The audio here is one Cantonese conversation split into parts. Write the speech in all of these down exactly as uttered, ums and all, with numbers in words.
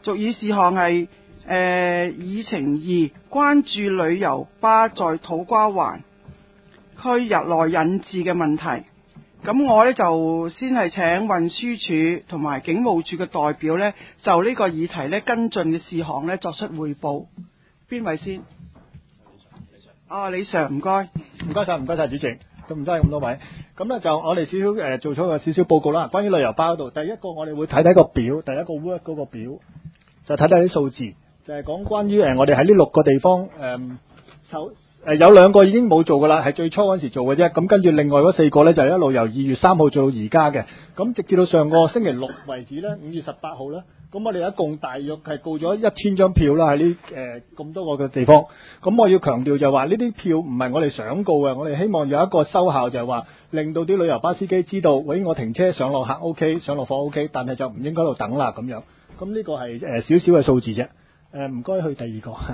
俗議事項係誒議程二，關注旅遊巴在土瓜灣區日內引致嘅問題。咁我呢就先係請運輸署同埋警務處嘅代表呢，就呢個議題呢跟進嘅事項呢作出匯報。邊位先？啊，李 Sir， 唔該。 唔該晒，唔該晒，主席。咁唔該咁多位。咁咧就我哋少少誒做咗個少少報告啦。關於旅遊巴嗰度，第一個我哋會睇睇個表，第一個 work 嗰個表，就睇睇啲數字，就係、是、講關於誒我哋喺呢六個地方誒首。嗯誒有兩個已經冇做㗎啦，係最初嗰時做嘅啫。咁跟住另外嗰四個咧，就一路由二月三號做到而家嘅。咁直至到上個星期六為止咧，五月十八號咧，咁我哋一共大約係告咗一千張票啦，喺呢誒咁多個嘅地方。咁我要強調就係話呢啲票唔係我哋想告嘅，我哋希望有一個收效就係話，令到啲旅遊巴司機知道，喂，我停車上落客 OK， 上落貨 OK， 但係就唔應該喺度等啦咁樣。咁呢個係誒少少嘅數字啫。誒唔該去第二個。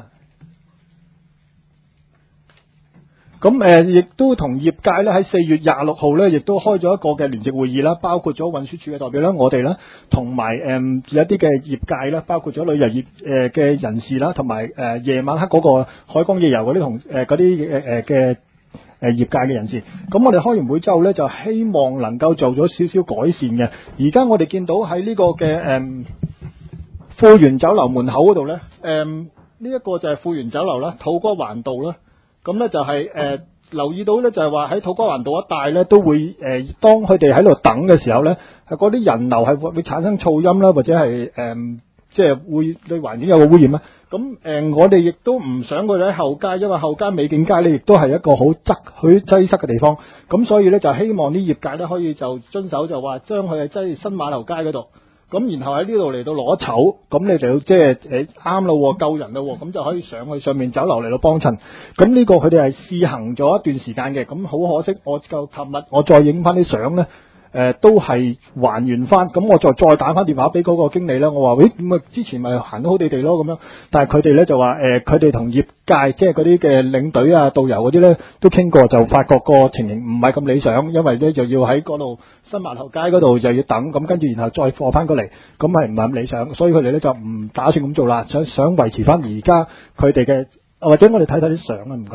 咁誒，亦都同業界咧喺四月廿六號咧，亦都開咗一個嘅聯席會議啦，包括咗運輸署嘅代表啦，我哋啦，同埋誒有啲嘅業界啦，包括咗旅遊業誒嘅人士啦，同埋誒夜晚黑嗰個海港夜遊嗰啲同誒嗰啲誒誒嘅誒業界嘅人士。咁我哋開完會之後咧，就希望能夠做咗少少改善嘅。而家我哋見到喺呢個嘅誒富源酒樓門口嗰度咧，誒呢一個就係富源酒樓啦，土瓜灣道啦。咁咧就係、是、誒、呃、留意到咧，就係話喺土瓜灣道一帶咧，都會誒、呃、當佢哋喺度等嘅時候咧，係嗰啲人流係會會產生噪音啦，或者係誒即係會對環境有個污染啦。咁誒、呃、我哋亦都唔想佢哋喺後街，因為後街美景街咧亦都係一個好擠好擠塞嘅地方。咁所以咧就希望啲業界咧可以就遵守就話將佢係擠新碼頭街嗰度。咁然後喺呢度嚟到攞籌，咁你就即係誒啱咯，救人咯，咁就可以上去上面酒樓嚟到幫襯。咁呢個佢哋係試行咗一段時間嘅，咁好可惜，我就琴日我再影翻啲相咧。誒、呃、都係還原翻，咁我再再打翻電話俾嗰個經理啦。我話：喂，咁啊之前咪行得好地地咯咁樣。但係佢哋咧就話：誒佢哋同業界即係嗰啲嘅領隊啊、導遊嗰啲咧都傾過，就發覺個情形唔係咁理想，因為咧就要喺嗰度新碼頭街嗰度就要等，咁跟住然後再貨翻過嚟，咁係唔係咁理想？所以佢哋咧就唔打算咁做啦，想想維持翻而家佢哋嘅，或者我哋睇睇啲相啊，唔該。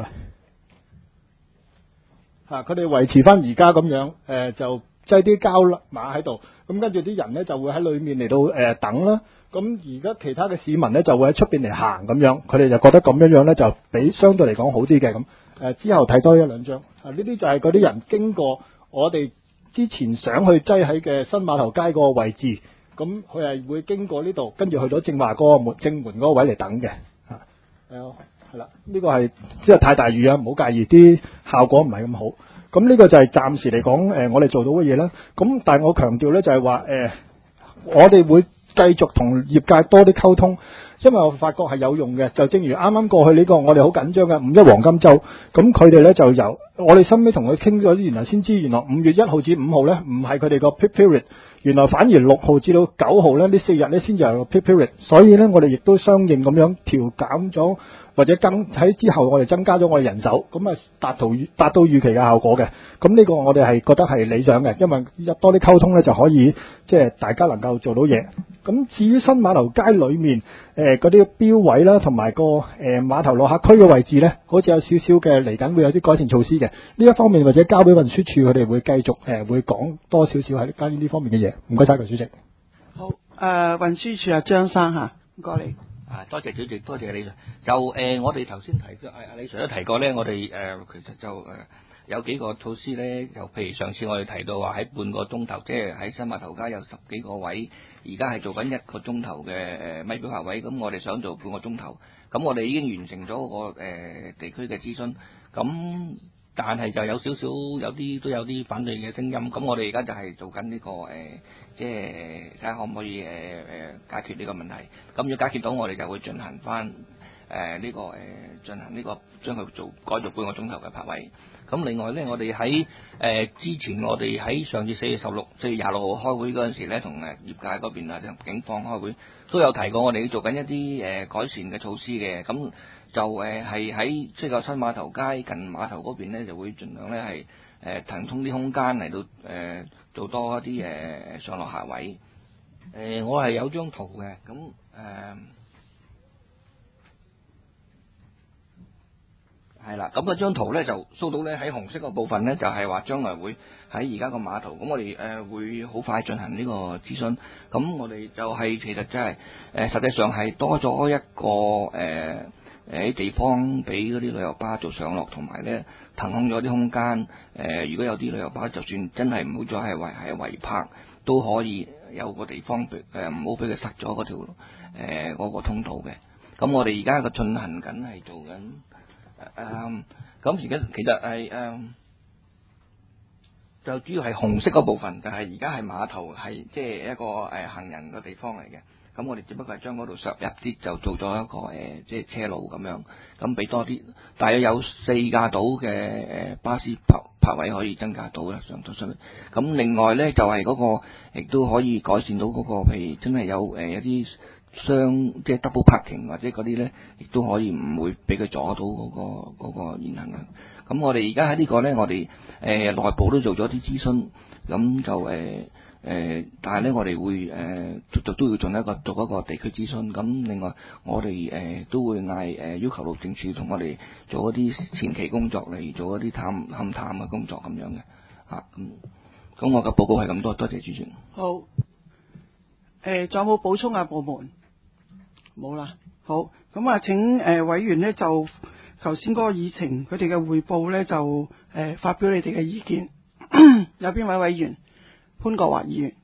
嚇、啊！佢哋維持翻而家咁樣，誒、呃、就。擠啲膠馬喺度，咁跟住啲人咧就會喺裏面嚟到誒、呃、等啦。咁而家其他嘅市民咧就會喺出邊嚟行咁樣，佢哋就覺得咁樣樣咧就比相對嚟講好啲嘅咁。誒、呃、之後睇多一兩張，啊呢啲就係嗰啲人經過我哋之前想去擠喺嘅新碼頭街嗰個位置，咁佢係會經過呢度，跟住去到正話嗰個門正門嗰個位嚟等嘅。嚇誒係啦，呢、這個係即係太大雨啊，唔好介意，啲效果唔係咁好。咁呢個就係暫時嚟講，誒、呃、我哋做到嘅嘢啦。咁但係我強調咧，就係話誒，我哋會繼續同業界多啲溝通，因為我發覺係有用嘅。就正如啱啱過去呢、這個，我哋好緊張嘅五一黃金週，咁佢哋咧就由我哋後尾同佢傾咗，原來先知原來五月一號至五號咧唔係佢哋個 peak period，原來反而六號至到九號咧呢四日咧先至係個 peak period，所以咧我哋亦都相應咁樣調減咗。或者更喺之後，我哋增加咗我哋人手，咁啊達到達到預期嘅效果嘅。咁呢個我哋係覺得係理想嘅，因為一多啲溝通咧就可以即係大家能夠做到嘢。咁至於新碼頭街裏面誒嗰啲標位啦，同埋個誒碼頭落客區嘅位置咧，好似有少少嘅嚟緊會有啲改善措施嘅。呢一方面或者交俾運輸署，佢哋會繼續誒、呃、會講多少少喺關於呢方面嘅嘢。唔該晒，徐主席。 好，誒、呃、運輸署啊，張生嚇，唔該你。 啊，多謝主席，多謝李 Sir。就誒、呃，我哋頭先提過，阿阿李 Sir 都提過咧，我哋誒、呃、其實就誒、呃、有幾個措施咧，就譬如上次我哋提到話喺半個鐘頭，即係喺新碼頭街有十幾個位，而家係做緊一個鐘頭嘅誒咪表客位，咁我哋想做半個鐘頭，咁我哋已經完成咗個誒、呃、地區嘅諮詢，咁但係就有少少有啲都有啲反對嘅聲音，咁我哋而家就係做緊呢、這個誒。呃即係睇下可唔可以誒誒、呃、解決呢個問題，咁要解決到我哋就會進行翻誒呢個誒、呃、進行呢、這個將佢做改做半個鐘頭嘅泊位。咁另外咧，我哋喺誒之前我哋喺上次四月十六、四月廿六號開會嗰陣時咧，同誒業界嗰邊啊，同警方開會都有提過，我哋要做緊一啲誒、呃、改善嘅措施嘅。咁就誒係喺即係個新碼頭街近碼頭嗰邊咧，就會盡量咧係。誒騰、呃、通啲空間嚟到誒、呃、做多一啲誒、呃、上落客位， 誒，我係有張圖嘅，咁誒係啦，咁嗰張圖咧就收到咧喺紅色個部分咧，就係話將來會喺而家個碼頭，咁我哋誒會好快進行呢個諮詢。咁我哋就係其實真係誒，實際上係多咗一個誒誒地方俾嗰啲旅遊巴做上落，同埋咧騰空咗啲空間。誒，如果有啲旅遊巴，就算真係唔好再係圍係圍泊，都可以有個地方俾誒唔好俾佢塞咗嗰條誒嗰個通道嘅。咁我哋而家個進行緊係做緊。誒，咁而家其實係誒、嗯，就主要係紅色嗰部分，但係而家係碼頭係即係一個誒、呃、行人嘅地方嚟嘅。咁我哋只不過係將嗰度削入啲，就做咗一個誒、呃、即係車路咁樣，咁俾多啲，大約有四架到嘅誒巴士泊泊位可以增加到啦，上到上去。咁另外咧就係、是、嗰、那個亦都可以改善到嗰、那個，譬如真係有誒一啲。雙即係 double parking 或者嗰啲咧，亦都可以唔會俾佢阻到嗰、嗰個嗰、嗰個言行嘅。咁我哋而家喺呢個咧，我哋誒、呃、內部都做咗啲諮詢，咁就誒誒、呃，但係咧我哋會誒都、呃、都要做一個做一個地區諮詢。咁另外我哋誒、呃、都會嗌誒、呃、要求路政署同我哋做一啲前期工作嚟做一啲探勘探嘅工作咁樣嘅嚇。咁咁我嘅報告係咁多，多謝主席。 好。誒，仲有冇補充啊？部門？冇啦，好，咁啊，請誒、呃、委員呢，就頭先嗰個議程佢哋嘅匯報呢，就誒、呃、發表你哋嘅意見。有邊位委員？潘國華議員。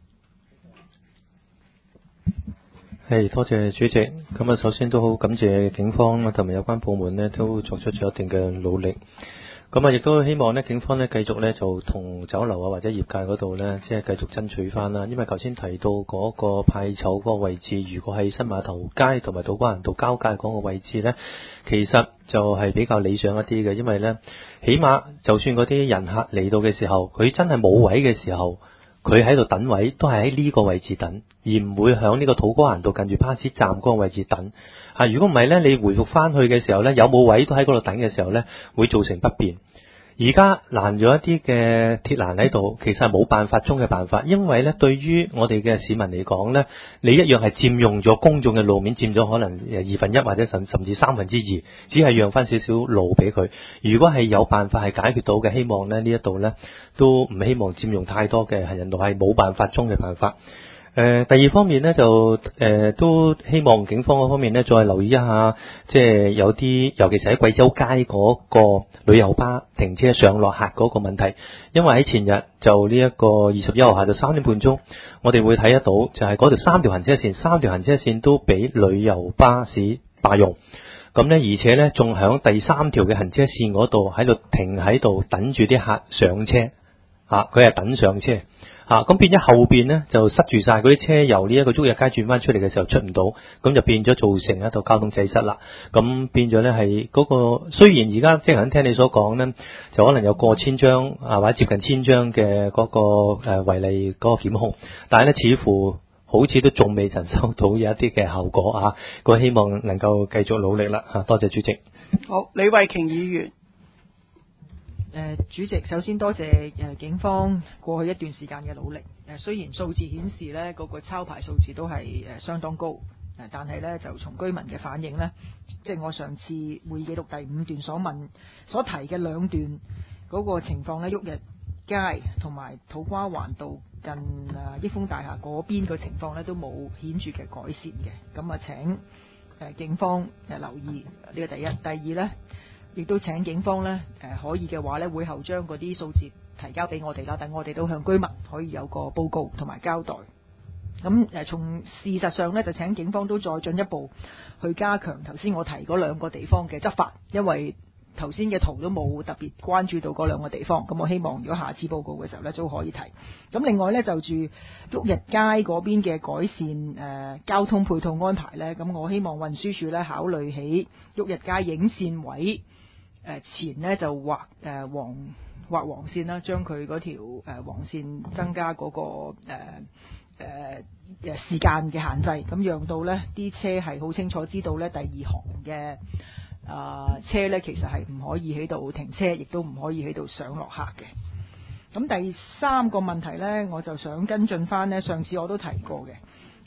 係，多謝主席。咁啊，首先都好感謝警方同埋有關部門呢，都作出咗一定嘅努力。咁啊，亦都希望咧，警方咧繼續咧就同酒樓啊或者業界嗰度咧，即係繼續爭取翻啦。因為頭先提到嗰個派籌嗰個位置，如果喺新碼頭街同埋土瓜灣道交界嗰個位置咧，其實就係比較理想一啲嘅。因為咧，起碼就算嗰啲人客嚟到嘅時候，佢真係冇位嘅時候，佢喺度等位都係喺呢個位置等，而唔會響呢個土瓜灣道近住巴士站嗰個位置等。嚇，如果唔係咧，你回復翻去嘅時候咧，有冇位都喺嗰度等嘅時候咧，會造成不便。而家攔咗一啲嘅鐵欄喺度，其實係冇辦法中嘅辦法，因為咧對於我哋嘅市民嚟講咧，你一樣係佔用咗公眾嘅路面，佔咗可能二分一或者甚甚至三分之二，只係讓翻少少路俾佢。如果係有辦法係解決到嘅，希望咧呢一度咧都唔希望佔用太多嘅行人路，係冇辦法中嘅辦法。誒、呃，第二方面咧就誒、呃、都希望警方嗰方面咧再留意一下，即係有啲尤其是喺貴州街嗰個旅遊巴停車上落客嗰個問題，因為喺前日就呢一個二十一號下晝三點半鐘，我哋會睇得到就係嗰條三條行車線，三條行車線都俾旅遊巴士霸用，咁咧而且咧仲響第三條嘅行車線嗰度喺度停喺度等住啲客上車，吓佢係等上車。啊，咁變咗後邊呢，就塞住晒嗰啲車，由呢一個竹日街轉翻出嚟嘅時候出唔到，咁就變咗造成一道交通擠塞啦。咁變咗呢係嗰個，雖然而家即係聽你所講呢，就可能有過千張啊或者接近千張嘅嗰個誒違例嗰個檢控，但係呢似乎好似都仲未曾收到有一啲嘅效果啊。我希望能夠繼續努力啦。啊，多謝主席。 好，李慧瓊議員。 誒、呃，主席，首先多謝誒、呃、警方過去一段時間嘅努力。誒、呃，雖然數字顯示呢嗰、那個抄牌數字都係誒、呃、相當高，誒、呃，但係呢就從居民嘅反應呢，即係我上次會議記錄第五段所問所提嘅兩段嗰個情況呢，旭日街同埋土瓜灣道近誒益豐大廈嗰邊嘅情況呢都冇顯著嘅改善嘅。咁啊，請誒、呃、警方誒、呃、留意呢、這個第一，第二呢。亦都請警方呢，誒、呃、可以嘅話呢，會後將嗰啲數字提交俾我哋啦，等我哋都向居民可以有個報告同埋交代。咁誒，從事實上呢，就請警方都再進一步去加強頭先我提嗰兩個地方嘅執法，因為頭先嘅圖都冇特別關注到嗰兩個地方。咁我希望如果下次報告嘅時候呢，都可以提。咁另外呢，就住旭日街嗰邊嘅改善誒、呃、交通配套安排呢，咁我希望運輸署呢考慮起旭日街影線位。誒前呢就畫誒、呃、黃畫黃線啦，將佢嗰條誒、呃、黃線增加嗰、那個誒誒誒時間嘅限制，咁讓到呢啲車係好清楚知道呢第二行嘅啊、呃、車呢其實係唔可以喺度停車，亦都唔可以喺度上落客嘅。咁第三個問題呢，我就想跟進翻呢，上次我都提過嘅，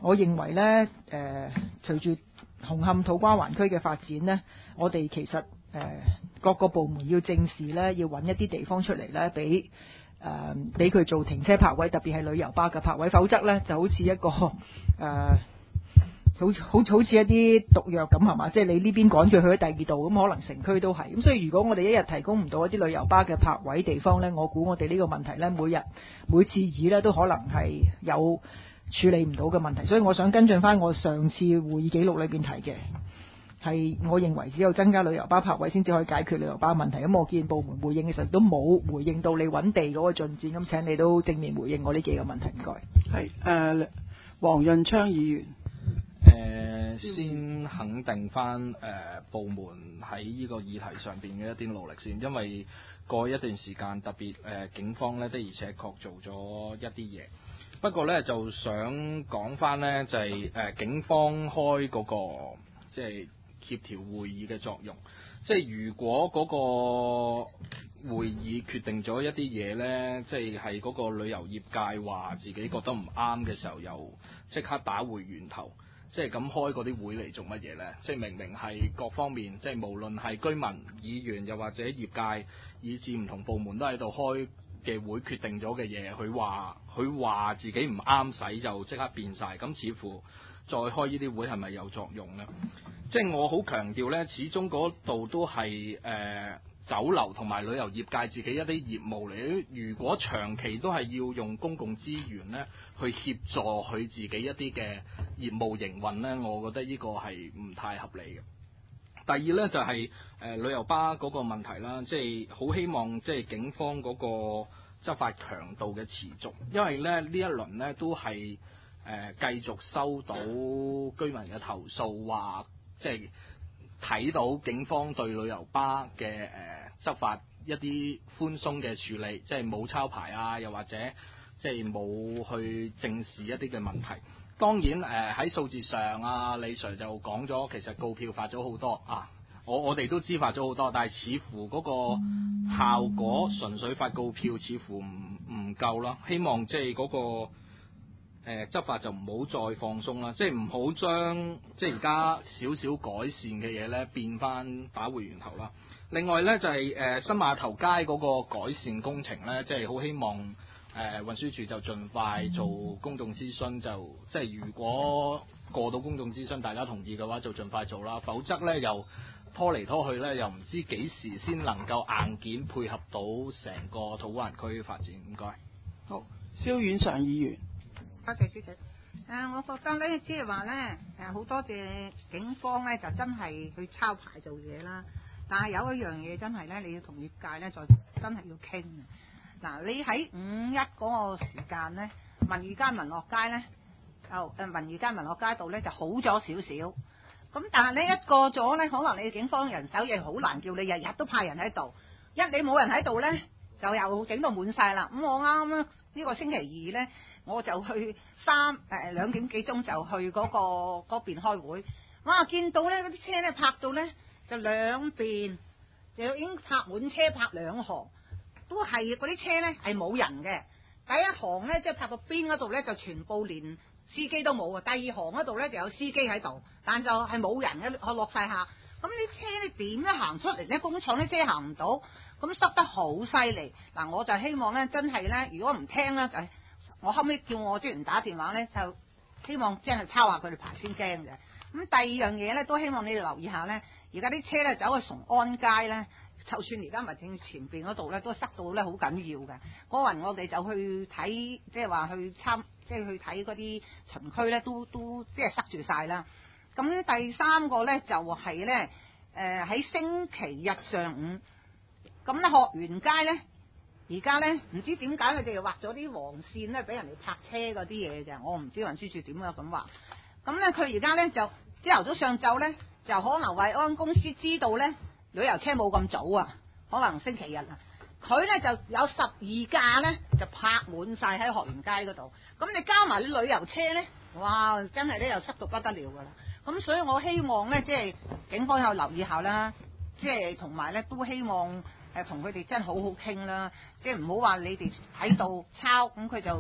我認為呢，誒、呃、隨住紅磡土瓜灣區嘅發展呢，我哋其實誒、呃、各個部門要正視呢，要揾一啲地方出嚟呢，俾誒俾佢做停車泊位，特別係旅遊巴嘅泊位，否則呢就好似一個誒。呃好好好似一啲毒藥咁係嘛，即係你呢邊趕住去咗第二度，咁可能城區都係咁，所以如果我哋一日提供唔到一啲旅遊巴嘅泊位地方呢，我估我哋呢個問題呢，每日每次議呢都可能係有處理唔到嘅問題，所以我想跟進翻我上次會議記錄裏邊提嘅，係我認為只有增加旅遊巴泊位先至可以解決旅遊巴問題。咁我見部門回應嘅時候都冇回應到你揾地嗰個進展，咁請你都正面回應我呢幾個問題，唔該。 係誒，黃潤昌議員。 誒、呃，先肯定翻誒、呃、部門喺呢個議題上邊嘅一啲努力先，因為過一段時間特別誒、呃、警方咧的而且確做咗一啲嘢。不過咧就想講翻咧就係、是、誒、呃、警方開嗰、那個即係協調會議嘅作用。即係如果嗰個會議決定咗一啲嘢咧，即係係嗰個旅遊業界話自己覺得唔啱嘅時候，又即刻打回源頭。即係咁開嗰啲會嚟做乜嘢呢？即係明明係各方面，即係無論係居民、議員，又或者業界，以至唔同部門都喺度開嘅會，決定咗嘅嘢，佢話佢話自己唔啱使就即刻變晒。咁似乎再開呢啲會係咪有作用呢？即係我好強調呢，始終嗰度都係誒、呃、酒樓同埋旅遊業界自己一啲業務嚟。如果長期都係要用公共資源呢去協助佢自己一啲嘅業務營運呢，我覺得呢個係唔太合理嘅。第二呢，就係、是、誒、呃、旅遊巴嗰個問題啦，即係好希望即係警方嗰個執法強度嘅持續，因為咧呢呢一輪呢都係誒、呃、繼續收到居民嘅投訴，話即係睇到警方對旅遊巴嘅誒、呃、執法一啲寬鬆嘅處理，即係冇抄牌啊，又或者即係冇去正視一啲嘅問題。當然誒喺數字上啊，李 Sir 就講咗，其實告票發咗好多啊，我我哋都知發咗好多，但係似乎嗰個效果純粹發告票似乎唔唔夠啦。希望即係嗰個誒、呃、執法就唔好再放鬆啦，即係唔好將即係而家少少改善嘅嘢咧變翻打回源頭啦。另外咧就係、是、誒、呃、新碼頭街嗰個改善工程咧，即係好希望。誒、呃、運輸署就盡快做公眾諮詢，就即係如果過到公眾諮詢，大家同意嘅話，就盡快做啦。否則呢，又拖嚟拖去呢，又唔知幾時先能夠硬件配合到成個土瓜灣區發展。唔該。 好，蕭婉常議員。 多謝主席。誒、呃，我覺得呢，即係話呢，誒好多謝警方呢，就真係去抄牌做嘢啦。但係有一樣嘢真係呢，你要同業界呢，再真係要傾。嗱，你喺五一嗰個時間咧，文娛街民樂街咧，就誒文娛街民樂街度咧就好咗少少。咁但係你一過咗咧，可能你警方人手亦好難叫你日日都派人喺度。一你冇人喺度咧，就又整到滿晒啦。咁我啱啱呢個星期二咧，我就去三誒兩點幾鐘就去嗰、嗰個嗰邊開會。哇！見到咧嗰啲車咧泊到咧就兩邊就已經泊滿車，泊兩行。都係嗰啲車咧係冇人嘅，第一行咧即係泊到邊嗰度咧就全部連司機都冇啊，第二行嗰度咧就有司機喺度，但就係冇人嘅，我落晒下。咁啲車咧點樣行出嚟咧？工廠啲車行唔到，咁塞得好犀利。嗱，我就希望咧真係咧，如果唔聽咧就係我後尾叫我職員打電話咧，就希望真係抄下佢哋牌先驚嘅。咁第二樣嘢咧都希望你哋留意下咧，而家啲車咧走去崇安街咧。就算而家民政前邊嗰度咧，都塞到咧好緊要嘅。嗰日我哋就去睇，即係話去參，即係去睇嗰啲巡區咧，都都即係塞住晒啦。咁第三個咧就係、是、咧，誒、呃、喺星期日上午，咁咧學園街咧，而家咧唔知點解佢哋又畫咗啲黃線咧，俾人哋泊車嗰啲嘢嘅。我唔知運輸署點樣咁畫。咁咧佢而家咧就朝頭早上晝咧，就可能惠安公司知道咧。旅遊車冇咁早啊，可能星期日啊，佢咧就有十二架咧就泊滿晒喺學園街嗰度。咁你加埋啲旅遊車咧，哇，真係咧又塞到不得了噶啦。咁所以我希望咧，即係警方有留意下啦，即係同埋咧都希望誒同佢哋真係好好傾啦，即係唔好話你哋喺度抄，咁佢就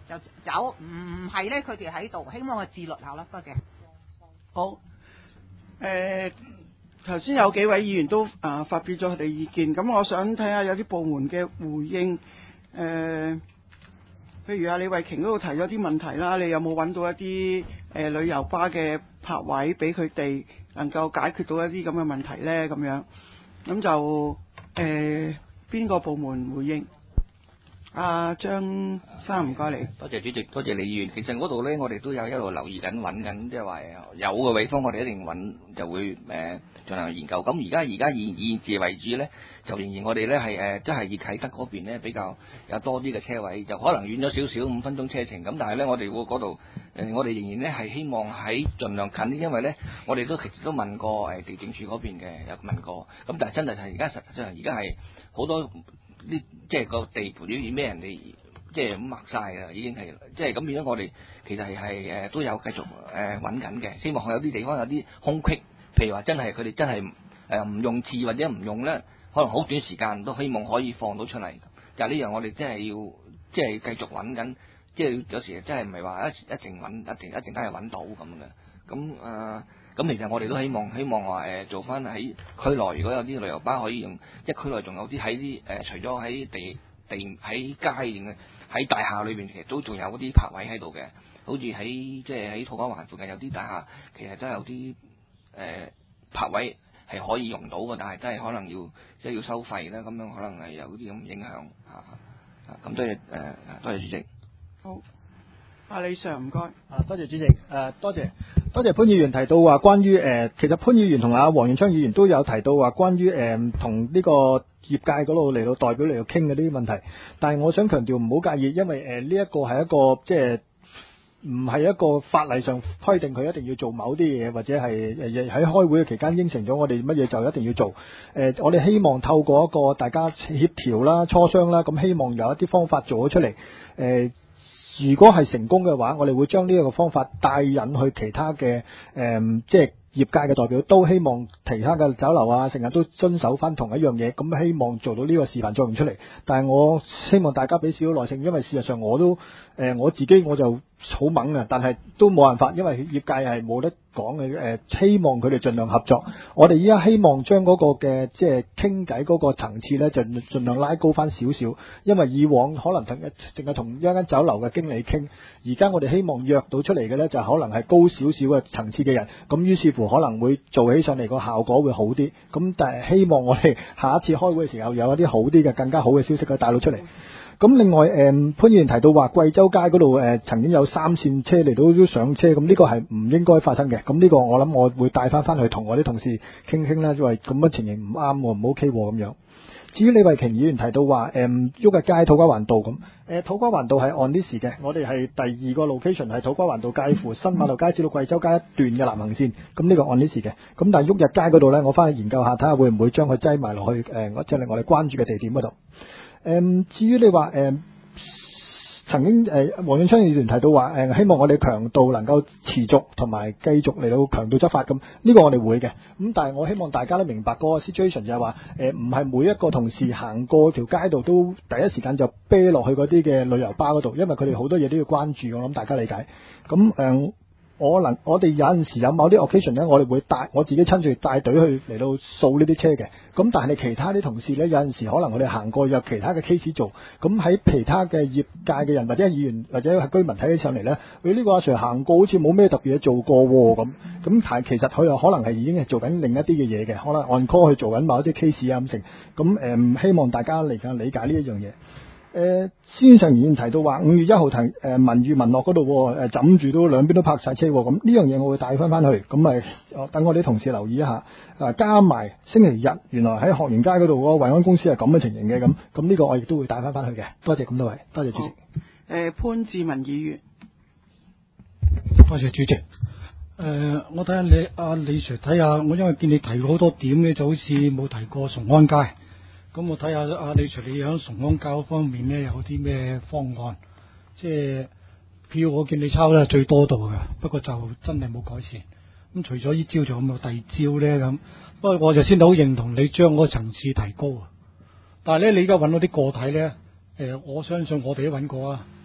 就走，唔係咧佢哋喺度，希望佢自律下啦。多謝。 好，誒頭先有幾位議員都啊、呃、發表咗佢哋意見，咁我想睇下有啲部門嘅回應。誒、呃，譬如阿李慧瓊嗰度提咗啲問題啦，你有冇揾到一啲誒、呃、旅遊巴嘅泊位俾佢哋能夠解決到一啲咁嘅問題咧？咁樣，咁就誒邊個部門回應？阿張生，唔該你。 多謝主席，多謝李議員。其實嗰度咧，我哋都有一路留意緊、揾緊，即係話有嘅地方，我哋一定揾，就會誒進行研究。咁而家而家現現時為止咧，就仍然我哋咧係誒，即係熱啟德嗰邊咧比較有多啲嘅車位，就可能遠咗少少五分鐘車程。咁但係咧，我哋會嗰度誒，我哋仍然咧係希望喺盡量近啲，因為咧我哋都其實都問過誒地政處嗰邊嘅，有問過。咁但係真係係而家實際上而家係好多。呢即係個地盤要咩人哋即係咁擘晒㗎，已經係即係咁變咗。我哋其實係係誒都有繼續誒揾緊嘅，希望有啲地方有啲空隙，譬如話真係佢哋真係誒唔用字或者唔用咧，可能好短時間都希望可以放到出嚟。就係呢樣我哋真係要即係繼續揾緊，即係有時真係唔係話一一定揾一定一定都係揾到咁嘅。咁誒。呃咁其實我哋都希望希望話誒做翻喺區內，如果有啲旅遊巴可以用，即係區內仲有啲喺啲誒，除咗喺地地喺街嘅喺大廈裏邊，其實都仲有啲泊位喺度嘅。好似喺即係喺土瓜灣附近有啲大廈，其實都有啲誒、呃、泊位係可以用到嘅，但係真係可能要即係要收費啦。咁樣可能係有啲咁影響嚇。咁多謝誒，多謝主席。 好。阿李 Sir 唔該， 啊多謝主席，誒、呃、多謝多謝潘議員提到話關於誒、呃，其實潘議員同阿黃元昌議員都有提到話關於誒同呢個業界嗰度嚟到代表嚟到傾嘅呢啲問題，但係我想強調唔好介意，因為誒呢一個係一個即係唔係一個法例上規定佢一定要做某啲嘢，或者係誒喺開會嘅期間應承咗我哋乜嘢就一定要做。誒、呃、我哋希望透過一個大家協調啦、磋商啦，咁希望有一啲方法做咗出嚟，誒、呃。如果係成功嘅話，我哋會將呢一個方法帶引去其他嘅誒、嗯，即係業界嘅代表都希望其他嘅酒樓啊，成日都遵守翻同一樣嘢，咁希望做到呢個示範作用出嚟。但係我希望大家俾少少耐性，因為事實上我都誒、呃、我自己我就好猛啊，但係都冇辦法，因為業界係冇得講嘅。誒、呃，希望佢哋盡量合作。我哋依家希望將嗰個嘅即係傾偈嗰個層次咧，就盡量拉高翻少少。因為以往可能同一淨係同一間酒樓嘅經理傾，而家我哋希望約到出嚟嘅咧，就可能係高少少嘅層次嘅人。咁於是乎可能會做起上嚟個效果會好啲。咁但係希望我哋下一次開會嘅時候有一啲好啲嘅、更加好嘅消息去帶到出嚟。咁另外誒、嗯、潘議員提到話貴州街嗰度誒曾經有三線車嚟到都上車，咁呢個係唔應該發生嘅。咁呢個我諗我會帶翻翻去同我啲同事傾傾啦，因為咁嘅情形唔啱喎，唔 OK 喎咁樣。至於李慧瓊議員提到話誒喐嘅街土瓜灣道咁，誒、呃、土瓜灣道係按呢時嘅，我哋係第二個 location 係土瓜灣道介乎新馬路街至到貴州街一段嘅南行線，咁呢個按呢時嘅。咁但係喐日街嗰度咧，我翻去研究下睇下會唔會將佢擠埋落去誒，我即係我哋關注嘅地點嗰度。誒、嗯，至於你話誒、呃，曾經誒，黃永昌議員提到話誒、呃，希望我哋強度能夠持續同埋繼續嚟到強度執法咁，呢、這個我哋會嘅。咁但係我希望大家都明白嗰個 situation 就係話誒，唔、呃、係每一個同事行過條街度都第一時間就啤落去嗰啲嘅旅遊巴嗰度，因為佢哋好多嘢都要關注，我諗大家理解。咁誒。呃我能我哋有陣時有某啲 occasion 咧，我哋會帶我自己親自帶隊去嚟到掃呢啲車嘅。咁但係其他啲同事咧，有陣時可能我哋行過有其他嘅 case 做。咁喺其他嘅業界嘅人或者議員或者係居民睇起上嚟咧，佢、哎、呢、呢個阿 Sir 行過好似冇咩特別嘢做過喎咁。咁但係其實佢又可能係已經係做緊另一啲嘅嘢嘅，可能按 call 去做緊某一啲 case 啊咁成。咁誒、嗯，希望大家嚟緊理解呢一樣嘢。誒，先上議員提到話五月一號提誒文娛文樂嗰度誒枕住都兩邊都泊晒車，咁呢樣嘢我會帶翻翻去，咁咪等我哋同事留意一下。啊，加埋星期日原來喺學園街嗰度嗰個惠安公司係咁嘅情形嘅，咁咁呢個我亦都會帶翻翻去嘅。多謝咁多位，多謝主席。誒、 呃，潘志文議員， 多謝主席。誒、呃，我睇下你阿李 Sir 睇下，我因為見你提過好多點咧，就好似冇提過崇安街。咁我睇下阿李 Sir，你喺崇安街方面咧有啲咩方案？即係票我見你抄得係最多度嘅，不過就真係冇改善。咁除咗呢招，仲有冇第二招咧？咁不過我就先好認同你將嗰個層次提高。但係咧，你而家揾到啲個體咧，誒、呃，我相信我哋都揾過啊，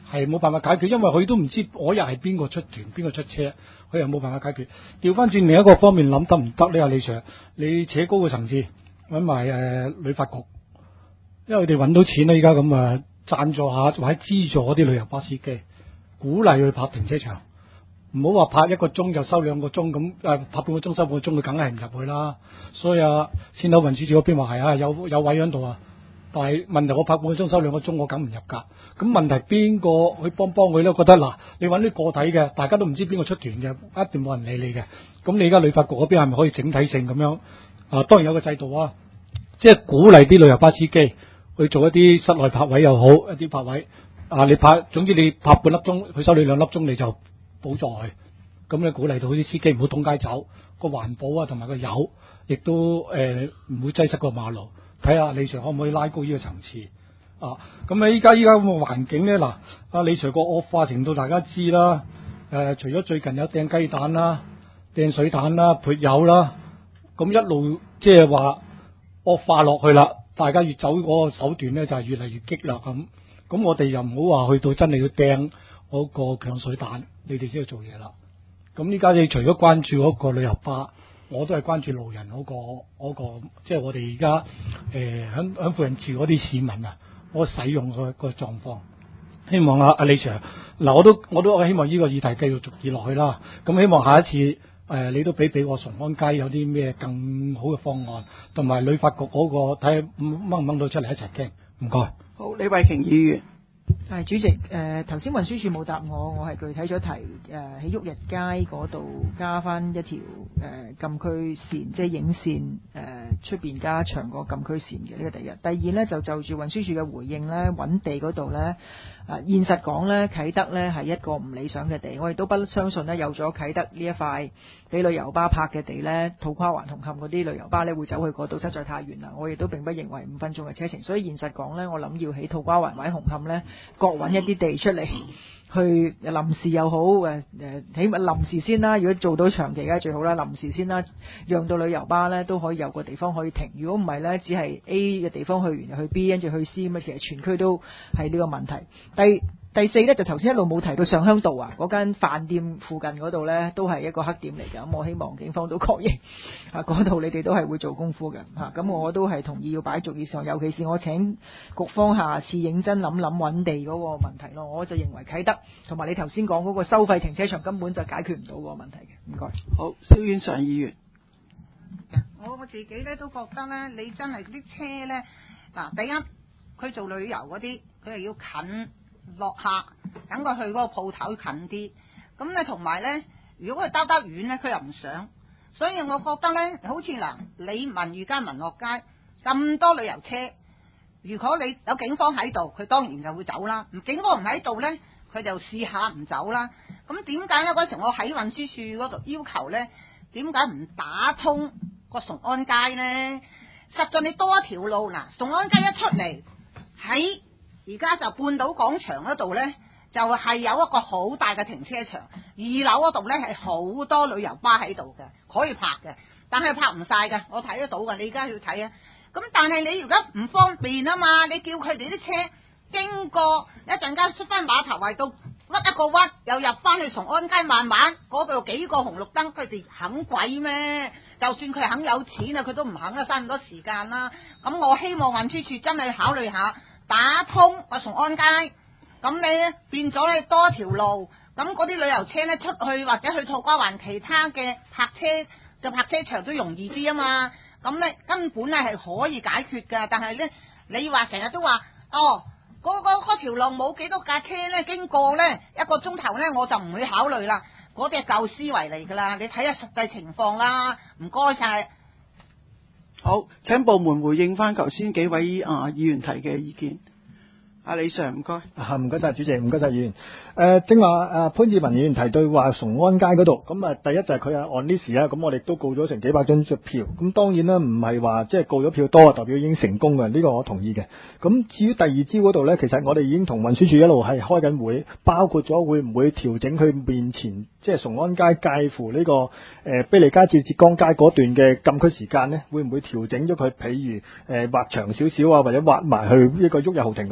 係冇辦法解決，因為佢都唔知嗰日係邊個出團，邊個出車，佢又冇辦法解決。調翻轉另一個方面諗得唔得呢？阿李 Sir，你扯高個層次，揾埋誒旅發局，因為佢哋揾到錢啦，依家咁啊贊助下或者資助嗰啲旅遊巴司機，鼓勵佢拍停車場，唔好話拍一個鐘就收兩個鐘咁，誒拍半個鐘收半個鐘，佢梗係唔入去啦。所以啊，先頭運輸署嗰邊話係啊，有有位喺度啊。但係問題，我拍半個鐘收兩個鐘，我梗唔入格。咁問題邊個去幫幫佢咧？覺得嗱，你揾啲個體嘅，大家都唔知邊個出團嘅，一定冇人理你嘅。咁你而家旅發局嗰邊係咪可以整體性咁樣？啊，當然有個制度啊，即係鼓勵啲旅遊巴司機去做一啲室內泊位又好，一啲泊位啊，你拍，總之你拍半粒鐘，佢收你兩粒鐘，你就補助佢。咁你鼓勵到啲司機唔好通街走，個環保啊同埋個油，亦都誒唔會擠塞個馬路。睇下李 Sir 可唔可以拉高呢個層次啊？咁啊，依家依家咁嘅環境咧，嗱，阿李 Sir 個惡化程度大家知啦。誒、呃，除咗最近有掟雞蛋啦、掟水彈啦、潑油啦，咁一路即係話惡化落去啦。大家越走嗰個手段咧，就係、是、越嚟越激啦咁。咁我哋又唔好話去到真係要掟嗰個強水彈，你哋先去做嘢啦。咁依家你除咗關注嗰個旅遊巴，我都係關注路人嗰、那個嗰、那個，即係我哋而家誒響響附近住嗰啲市民啊，我使用個個狀況。希望阿阿李 Sir 嗱，我都我都希望呢個議題繼續續議落去啦。咁希望下一次誒、呃，你都俾俾我崇安街有啲咩更好嘅方案，同埋旅發局嗰、那個睇掹唔掹到出嚟一齊傾。唔該。好， 李慧瓊議員。 係主席，誒頭先運輸署冇答我，我係具體咗提誒喺旭日街嗰度加翻一條誒、呃、禁區線，即係影線誒出邊加長個禁區線嘅，呢個第一。第二呢，就就住運輸署嘅回應呢，揾地嗰度呢，啊、呃、現實講呢，啟德呢係一個唔理想嘅地，我亦都不相信呢，有咗啟德呢一塊俾旅遊巴泊嘅地呢，土瓜灣紅磡嗰啲旅遊巴呢會走去嗰度，實在太遠啦。我亦都並不認為五分鐘嘅車程，所以現實講呢，我諗要喺土瓜灣或者紅磡呢，各揾一啲地出嚟，去臨時又好，誒誒，起碼臨時先啦。如果做到長期梗係最好啦，臨時先啦，讓到旅遊巴咧都可以有個地方可以停。如果唔係咧，只係 A 嘅地方去完又去 B， 跟住去 C 咁啊，其實全區都係呢個問題。第第四咧就頭先一路冇提到上鄉道啊，嗰間飯店附近嗰度咧都係一個黑點嚟㗎。咁我希望警方都確認啊，嗰度你哋都係會做功夫嘅嚇。咁我都係同意要擺喺議上，尤其是我請局方下次認真諗諗揾地嗰個問題咯。我就認為啟德同埋你頭先講嗰個收費停車場根本就解決唔到嗰個問題嘅。唔該。 好，蕭婉常議員。 我我自己咧都覺得咧，你真係啲車咧嗱，第一佢做旅遊嗰啲，佢係要近落客，等佢去嗰個鋪頭近啲。咁咧同埋咧，如果佢兜得遠咧，佢又唔想。所以我覺得咧，好似嗱，你文裕街、民樂街咁多旅遊車，如果你有警方喺度，佢當然就會走啦。唔警方唔喺度咧，佢就試下唔走啦。咁點解咧？嗰時我喺運輸署嗰度要求咧，點解唔打通個崇安街咧？實在你多一條路嗱，崇安街一出嚟喺而家就半島廣場嗰度咧，就係有一個好大嘅停車場，二樓嗰度咧係好多旅遊巴喺度嘅，可以泊嘅，但係泊唔晒嘅，我睇得到嘅，你而家去睇啊。咁但係你而家唔方便啊嘛，你叫佢哋啲車經過一陣間出翻碼頭圍度屈一個屈，又入翻去崇安街慢慢嗰度幾個紅綠燈，佢哋肯鬼咩？就算佢肯有錢啊，佢都唔肯啊，嘥咁多時間啦。咁我希望運輸署真係考慮下打通個崇安街，咁你咧變咗你多條路，咁嗰啲旅遊車咧出去或者去土瓜灣其他嘅泊車嘅泊車場都容易啲啊嘛。咁咧根本咧係可以解決噶，但係咧你話成日都話哦，嗰嗰嗰條路冇幾多架車咧經過咧一個鐘頭咧，我就唔會考慮啦。嗰啲係舊思維嚟噶啦，你睇下實際情況啦。唔該晒。 好，請部門回應翻頭先幾位啊議員提嘅意見。阿李 Sir， 唔該。 啊，唔該晒主席，唔該晒議員。誒、呃，正話誒潘志文議員提到話崇安街嗰度，咁啊第一就係佢係按呢時啊，咁我哋都告咗成幾百張票，咁當然啦，唔係話即係告咗票多，代表已經成功嘅，呢、這個我同意嘅。咁至於第二招嗰度咧，其實我哋已經同運輸署一路係開緊會，包括咗會唔會調整佢面前即係崇安街介乎呢、這個誒卑利街至浙江街嗰段嘅禁區時間咧，會唔會調整咗佢？譬如誒劃、呃、長少少啊，或者劃埋去呢個旭日豪庭嗰度咧咁。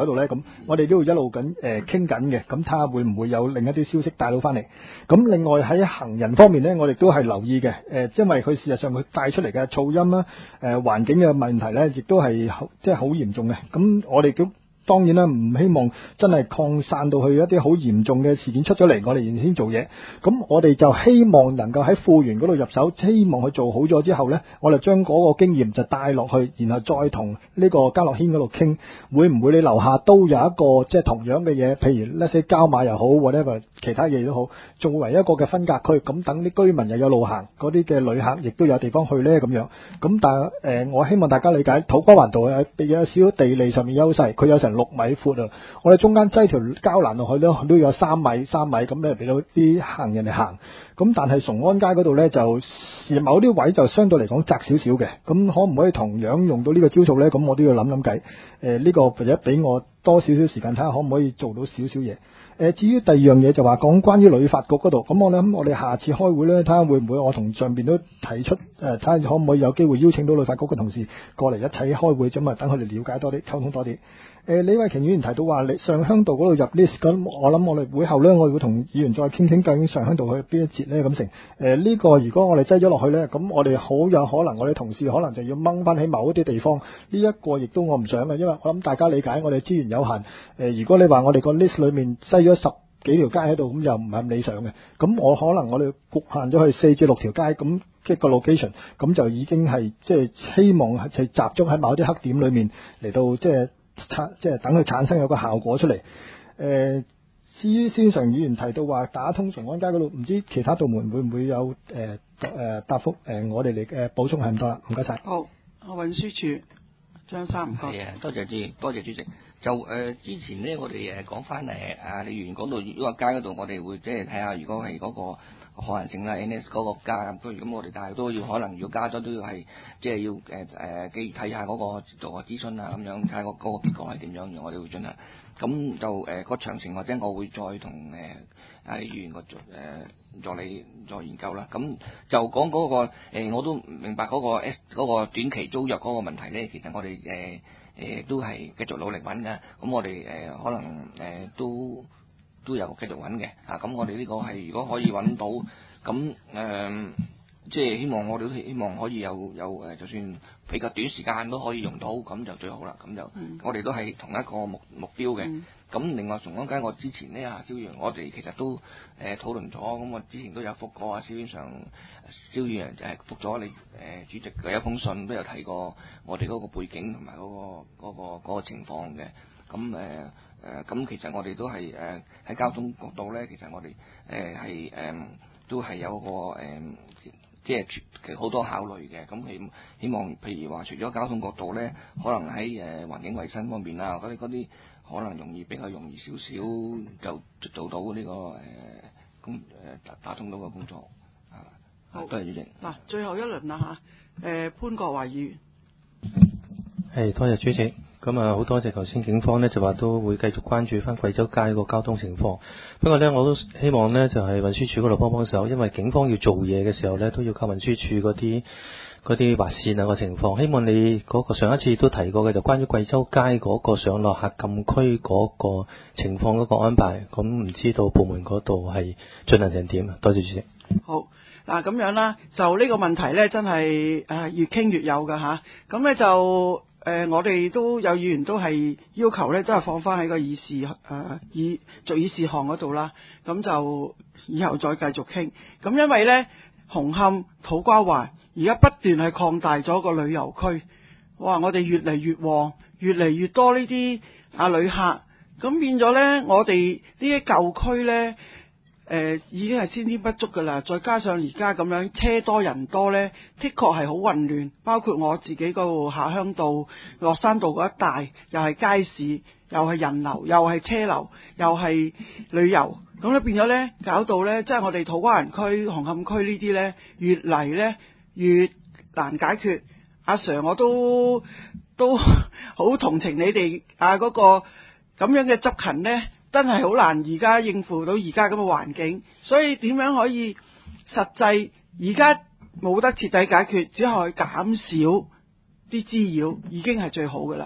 我哋都要一路緊誒傾緊嘅，咁睇下會唔會有另一啲消息帶到翻嚟。咁另外喺行人方面呢，我哋都係留意嘅，誒、呃，因為佢事實上佢帶出嚟嘅噪音啦、誒、呃、環境嘅問題呢，亦都係即係好嚴重嘅。咁我哋都當然啦，唔希望真係擴散到去一啲好嚴重嘅事件出咗嚟，我哋原先做嘢。咁我哋就希望能夠喺富源嗰度入手，希望佢做好咗之後呢，我哋將嗰個經驗就帶落去，然後再同呢個家樂軒嗰度傾，會唔會你樓下都有一個即係同樣嘅嘢，譬如呢些膠碼又好 whatever 其他嘢都好，作為一個嘅分隔區，咁等啲居民又有路行，嗰啲嘅旅客亦都有地方去呢。咁樣。咁但係、呃、我希望大家理解，土瓜灣道有有少少地利上面優勢，佢有成六米闊啊！我哋中間擠條膠欄落去咧，都有三米三米咁咧，俾到啲行人嚟行。咁但係崇安街嗰度咧，就某啲位就相對嚟講窄少少嘅。咁可唔可以同樣用到呢個招數咧？咁我都要諗諗計。誒、呃、呢、呢個或者俾我多少少時間睇下，可唔可以做到少少嘢？誒、呃，至於第二樣嘢就話講關於旅發局嗰度，咁我諗我哋下次開會咧，睇下會唔會我同上邊都提出誒，睇下可唔可以有機會邀請到旅發局嘅同事過嚟一齊開會，咁啊等佢哋了解多啲，溝通多啲。誒，李慧瓊議員提到話，你上鄉道嗰度入 list， 咁我諗我哋會後咧，我哋會同議員再傾傾究竟上鄉道去邊一節咧咁成。誒、呃，呢、這個如果我哋擠咗落去咧，咁我哋好有可能我哋同事可能就要掹翻起某一啲地方。呢、這、一個亦都我唔想嘅，因為我諗大家理解我哋資源有限。誒、呃，如果你話我哋個 list 裏面擠咗十幾條街喺度，咁就唔係咁理想嘅。咁我可能我哋局限咗去四至六條街，咁一個 location，咁就已經係即係希望係集中喺某啲黑點裏面嚟到即係。即係等佢產生有個效果出嚟。誒、呃，至於先上議員提到話打通崇安街嗰度，唔知其他部門會唔會有誒誒、呃、答覆？誒、呃，我哋嚟誒補充係咁多啦，唔該晒。 好，運輸署張生唔該。 係啊，多謝主，多謝主席。就誒、呃、之前呢，我哋誒講翻誒啊，李議員講到呢個街嗰度，我哋會即係睇下，如果係嗰、那個。可能性啦 ，N S 嗰個加咁，咁我哋但係都要可能如果加咗都要係即係要誒誒，既睇下嗰個做個諮詢啊咁樣，睇下嗰嗰個結果係點樣嘅，我哋會進行。咁就誒、呃那個詳情或者我會再同誒啊李議員個誒助理再研究啦。咁就講嗰、那個、呃、我都明白嗰個 S 嗰個短期租約嗰個問題咧，其實我哋誒誒都係繼續努力揾㗎。咁我哋誒、呃、可能誒、呃、都。都有繼續揾嘅，啊咁我哋呢個係如果可以揾到，咁誒、呃、即係希望我哋都希望可以有有誒，就算比較短時間都可以用到，咁就最好啦。咁就、嗯、我哋都係同一個目目標嘅。咁、嗯、另外崇安街我之前呢啊蕭議員，我哋其實都誒、呃、討論咗，咁我之前都有覆過啊蕭院上蕭議員誒覆咗你誒、呃、主席嘅一封信，都有提過我哋嗰個背景同埋嗰個嗰、嗰個嗰個情況嘅。咁誒。呃誒咁、呃、其實我哋都係誒喺交通角度咧，其實我哋誒係誒都係有個誒、呃，即係其實好多考慮嘅。咁希希望譬如話，除咗交通角度咧，可能喺誒、呃、環境衞生方面啊，嗰啲嗰啲可能容易比較容易少少就做到呢、這個誒工誒打打通到嘅工作啊。好，多謝主席。嗱， 最後一輪啦嚇，誒潘國華議員。 係，多謝主席。咁啊，好多謝頭先警方呢就話都會繼續關注翻貴州街個交通情況。不過呢，我都希望呢就係運輸署嗰度幫幫手，因為警方要做嘢嘅時候呢，都要靠運輸署嗰啲嗰啲劃線啊個情況。希望你嗰個上一次都提過嘅，就關於貴州街嗰個上落客禁區嗰個情況嗰個安排。咁唔知道部門嗰度係進行成點？多謝主席。 好。嗱咁樣啦，就呢個問題呢，真係誒越傾越有噶吓。咁呢就誒、呃，我哋都有議員都係要求呢，都係放翻喺個議事誒議做議事項嗰度啦。咁就以後再繼續傾。咁因為呢，紅磡土瓜灣而家不斷係擴大咗個旅遊區，哇！我哋越嚟越旺，越嚟越多呢啲啊旅客，咁變咗呢，我哋呢啲舊區呢。誒、呃、已經係先天不足㗎啦，再加上而家咁樣車多人多呢，的確係好混亂。包括我自己嗰度下鄉道、落山道嗰一帶，又係街市，又係人流，又係車流，又係旅遊，咁咧變咗呢，搞到呢，即係我哋土瓜灣區、紅磡區呢啲呢，越嚟呢越難解決。阿 Sir 我都都好同情你哋啊嗰個咁樣嘅執勤呢。真係好難而家應付到而家咁嘅環境，所以點樣可以實際而家冇得徹底解決，只可以減少啲滋擾，已經係最好㗎啦。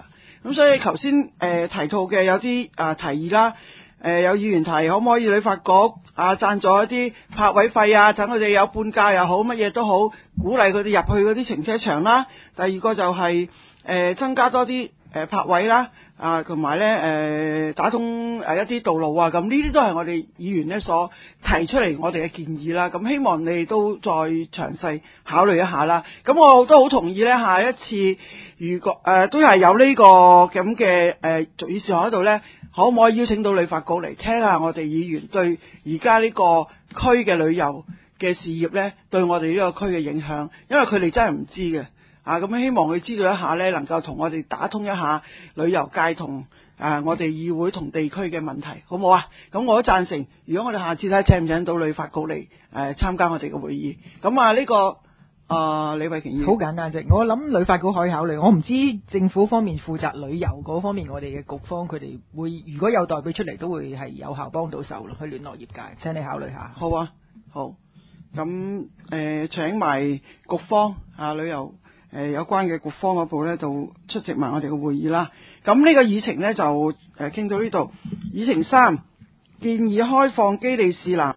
咁所以頭先誒提到嘅有啲啊提議啦，誒、呃、有議員提可唔可以旅發局啊贊助一啲泊位費啊，等佢哋有半價又好，乜嘢都好，鼓勵佢哋入去嗰啲停車場啦。第二個就係、是、誒、呃、增加多啲誒泊位啦。啊，同埋咧，誒、呃、打通誒一啲道路啊，咁呢啲都係我哋議員咧所提出嚟我哋嘅建議啦。咁希望你哋都再詳細考慮一下啦。咁我都好同意咧，下一次如果誒、呃、都係有呢個咁嘅誒議事項喺度咧，可唔可以邀請到旅發局嚟聽下我哋議員對而家呢個區嘅旅遊嘅事業咧，對我哋呢個區嘅影響，因為佢哋真係唔知嘅。啊，咁希望佢知道一下呢，能夠同我哋打通一下旅遊界同啊我哋議會同地區嘅問題，好唔好啊？咁我都贊成。如果我哋下次睇請唔請到旅發局嚟誒參加我哋嘅會議，咁啊呢、這個啊李慧瓊議員好簡單啫。我諗旅發局可以考慮。我唔知政府方面負責旅遊嗰方面，我哋嘅局方佢哋會如果有代表出嚟，都會係有效幫到手咯，去聯絡業界。請你考慮下。 好啊，好。咁誒、呃、請埋局方啊旅遊。誒、呃、有關嘅局方嗰部咧，就出席埋我哋嘅會議啦。咁呢個議程咧就誒傾到呢度。議程三，建議開放基利士南